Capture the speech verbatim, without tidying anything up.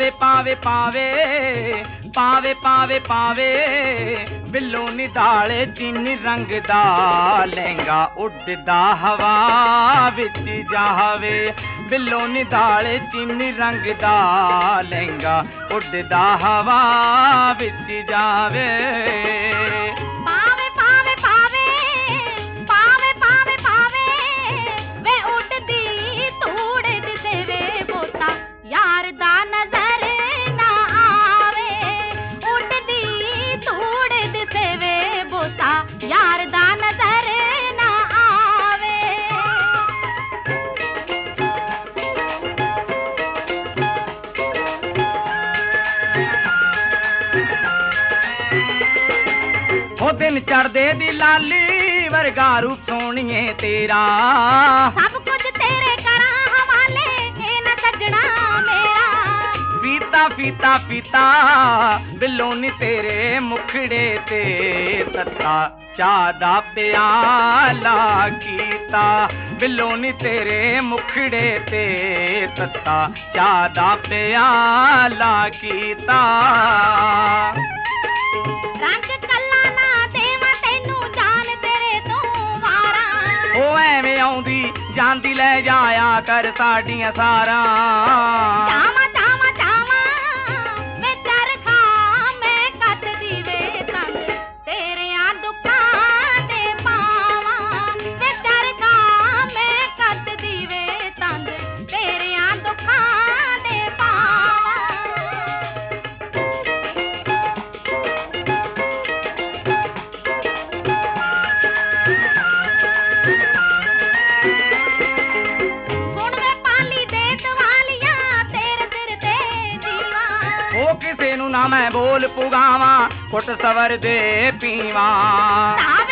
पावे पावे पावे पावे पावे पावे बिल्लो निधाले चीनी रंग दा लहंगा उड़दा हवा विच जावे बिल्लो निधाले चीनी रंग दा लहंगा उड़दा हवा विच जावे दिन चढ़दे दी लाली वर्गा रूप सोनिए तेरा सब कुछ तेरे करा हवाले ए ना सजना मेरा पीता पीता पीता बिल्लो नी तेरे मुखड़े ते तत्ता चादा प्याला कीता बिल्लो नी तेरे मुखड़े ते तत्ता चादा प्याला कीता आउंदी जांदी ले जाया कर साडियां सारा चावा चावा चावा वे चरखा मैं कट दीवे तंग तेरे आ दुकान दे पावा वे चरखा मैं कट दीवे तंग तेरे आ दुकान दे किसे नू ना मैं बोल पुगावा कुट सवर दे पीवा।